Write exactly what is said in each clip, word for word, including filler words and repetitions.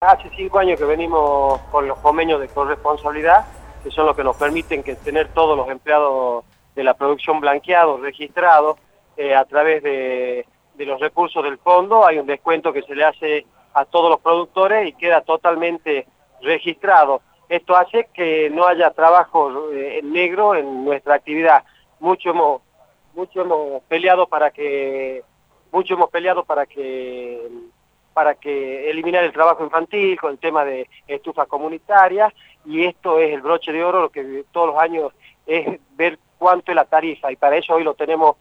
Hace cinco años que venimos con los convenios de corresponsabilidad, que son los que nos permiten que tener todos los empleados de la producción blanqueados, registrados, eh, a través de, de los recursos del fondo. Hay un descuento que se le hace a todos los productores y queda totalmente registrado. Esto hace que no haya trabajo eh, en negro en nuestra actividad. Mucho hemos, mucho hemos peleado para que, mucho hemos peleado para que para que eliminar el trabajo infantil con el tema de estufas comunitarias, y esto es el broche de oro, lo que todos los años es ver cuánto es la tarifa, y para eso hoy lo tenemos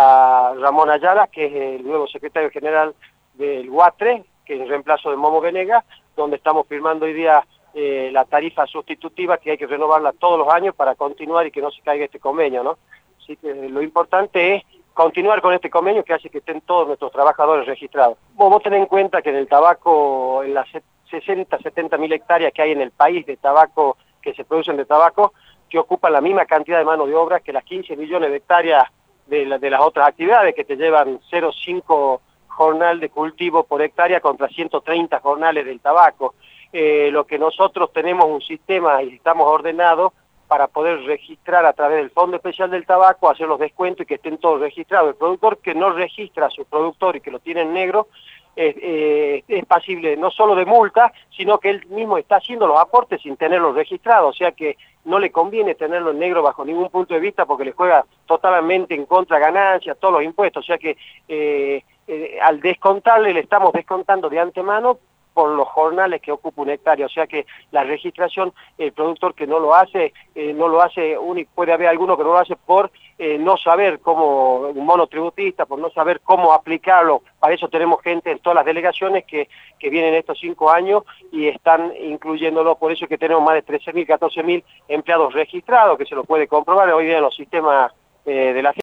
a Ramón Ayala, que es el nuevo secretario general del UATRE, que es el reemplazo de Momo Venegas, donde estamos firmando hoy día eh, la tarifa sustitutiva, que hay que renovarla todos los años para continuar y que no se caiga este convenio, ¿no? Así que lo importante es continuar con este convenio que hace que estén todos nuestros trabajadores registrados. Vos, vos tenés en cuenta que en el tabaco, en las sesenta, setenta mil hectáreas que hay en el país de tabaco, que se producen de tabaco, que ocupan la misma cantidad de mano de obra que las quince millones de hectáreas de, la, de las otras actividades, que te llevan cero coma cinco jornal de cultivo por hectárea contra ciento treinta jornales del tabaco. Eh, lo que nosotros tenemos un sistema y estamos ordenados para poder registrar a través del Fondo Especial del Tabaco, hacer los descuentos y que estén todos registrados. El productor que no registra a su productor y que lo tiene en negro es, eh, es pasible no solo de multa, sino que él mismo está haciendo los aportes sin tenerlos registrados, o sea que no le conviene tenerlo en negro bajo ningún punto de vista porque le juega totalmente en contra ganancias, todos los impuestos, o sea que eh, eh, al descontarle le estamos descontando de antemano por los jornales que ocupa un hectárea, o sea que la registración, el productor que no lo hace, eh, no lo hace, único, puede haber alguno que no lo hace por eh, no saber cómo, un monotributista, por no saber cómo aplicarlo. Para eso tenemos gente en todas las delegaciones que, que vienen estos cinco años y están incluyéndolo, por eso es que tenemos más de trece mil, catorce mil empleados registrados, que se lo puede comprobar hoy día en los sistemas eh, de la